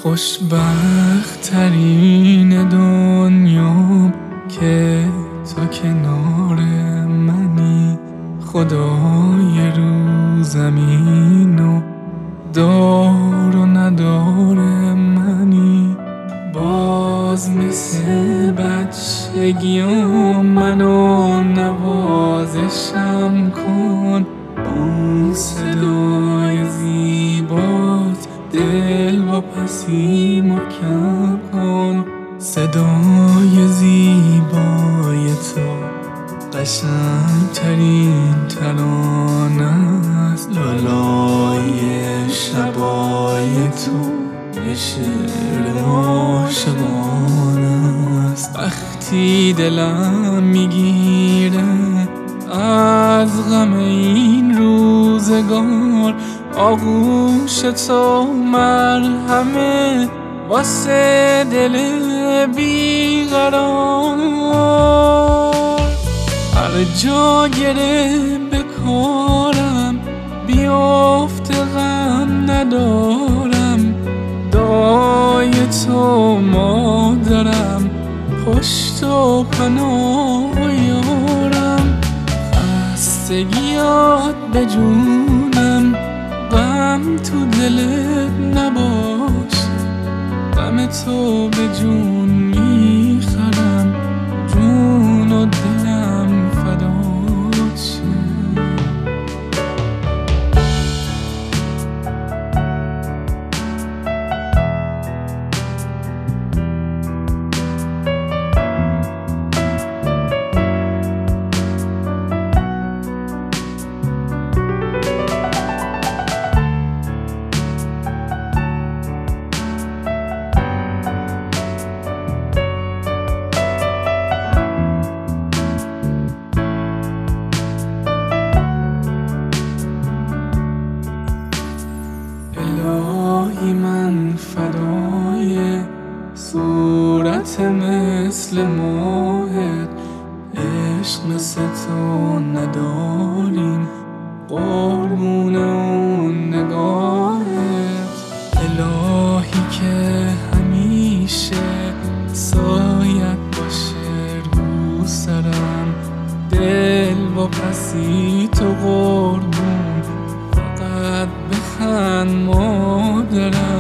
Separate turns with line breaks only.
خوشبخت ترین دنیا که تو کنار منی، خدای رو زمین و دار و ندار منی. باز مثل بچگیام منو نوازشم کن، اون صدای زیبات دل و پسی محکم کن. صدای زیبای تو قشنگترین ترانه است، لالای شبای تو یه شعر عاشقانه است. وقتی دلم میگیره از غم این روزگار، آغوش تو مرهمه واسه دل بیقرار. هر جا گره به کارم بیافته غم ندارم، دعای تو مادرم پشت و پناه یارم. خستگیات به جونم غم تو دلت نباشه، غم تو به جون میخرم، جون و دلم فدات شه. الهی من فدای صورت مثل ماهت، عشق مثل تو نداریم قربون اون نگاهت. الهی که همیشه سایت باشه رو سرم، دل و پسی تو قربون فقط بخند مادرم.